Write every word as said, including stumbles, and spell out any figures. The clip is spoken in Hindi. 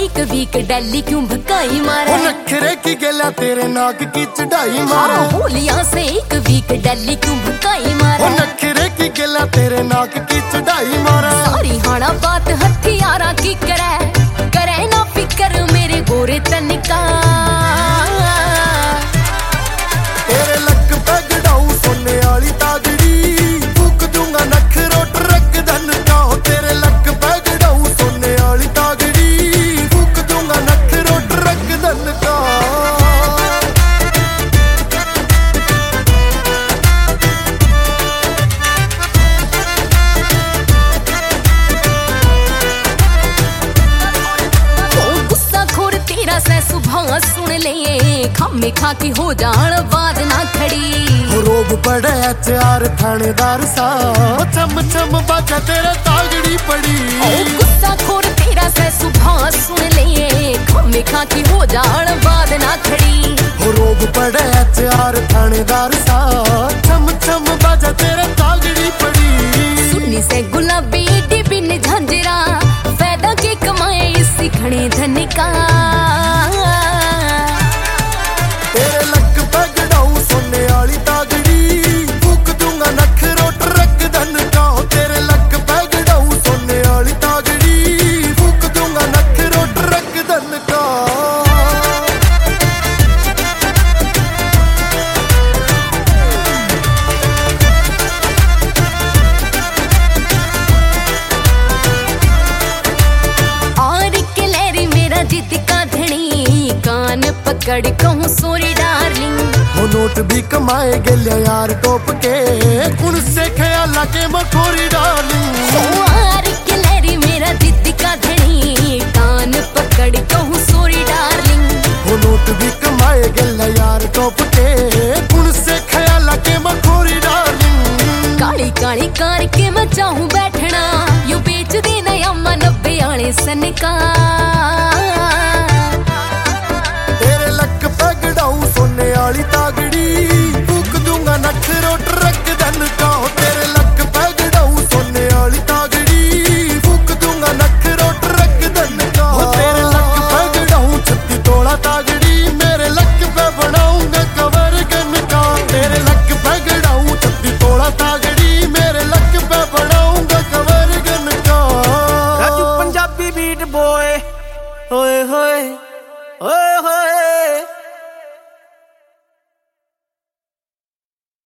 एक वीक दिल्ली क्यों भकाई मारा, नखरे की गेला तेरे नाक की चढ़ाई मारा। होलिया से एक वीक दिल्ली क्यों भकाई मारा, नखरे की गेला तेरे नाक की चढ़ाई मारा। सारी हाना बात हथियारा की करे, करे ना फिकर मेरे गोरे तनिका। तेरे लक पे गड़ाऊ सोने वाली तागड़ी, फूक दूंगा नखरो ट्रक धन का। तेरे लक पे गड़ाऊ सोने वाली तागड़ी, फूक दूंगा नखरो ट्रक धन का। सुबह सुन ले खामे खा की हो जान बाद ना खड़ी। रोब पड़े चार थानेदार सा, चम चम बाजा तेरे तागड़ी पड़ी। गुस्सा खोर तेरा से सुबह सुन ले खामे खा की हो जान बाद ना खड़ी। रोब पड़े चार थानेदार सा, चम चम बाजा तेरे तागड़ी पड़ी। सुन्नी से गुलाबी डिबिन झंझरा, फायदा के कमाए इसी घने धन का। तेरे लक पे गड़ाऊ सोने वाली तागड़ी, फूक दूंगा नखरो ट्रक धन का। तेरे लक पे गड़ाऊ सोने वाली तागड़ी, फूक दूंगा नखरो ट्रक धन का। और के लहरी मेरा जिद का धनी, कान पकड़ कहूँ सोरी डार्लिंग। वो नोट भी कमाए गले यार टोप के, कुण से ख्याल के मखोरी डार्लिंग। और के लहरी मेरा जिद का धनी, कान पकड़ कहूँ सोरी डार्लिंग। वो नोट भी कमाए गले यार टोप के, कुण से ख्याल के मखोरी डार्लिंग। काली काली कार के मैं चाहूँ बैठना, यू बेच देना अम्मा नब्बे आने सन का। तेरे लक पे गड़ाऊ सोने वाली तागड़ी, फूक दूंगा नखरो ट्रक धन का। तेरे लक पे गड़ाऊ सोने वाली तागड़ी, फूक दूंगा नखरो ट्रक धन का। तेरे लक पे गड़ाऊ छत्ती तोड़ा तागड़ी, मेरे लक पे बनाऊंगा कवर गन का। तेरे लक पे गड़ाऊ छत्ती तोड़ा तागड़ी, मेरे लक पे बनाऊंगा कवर गन का। राजू पंजाबी बीट बॉय, ओए होए ओए होए।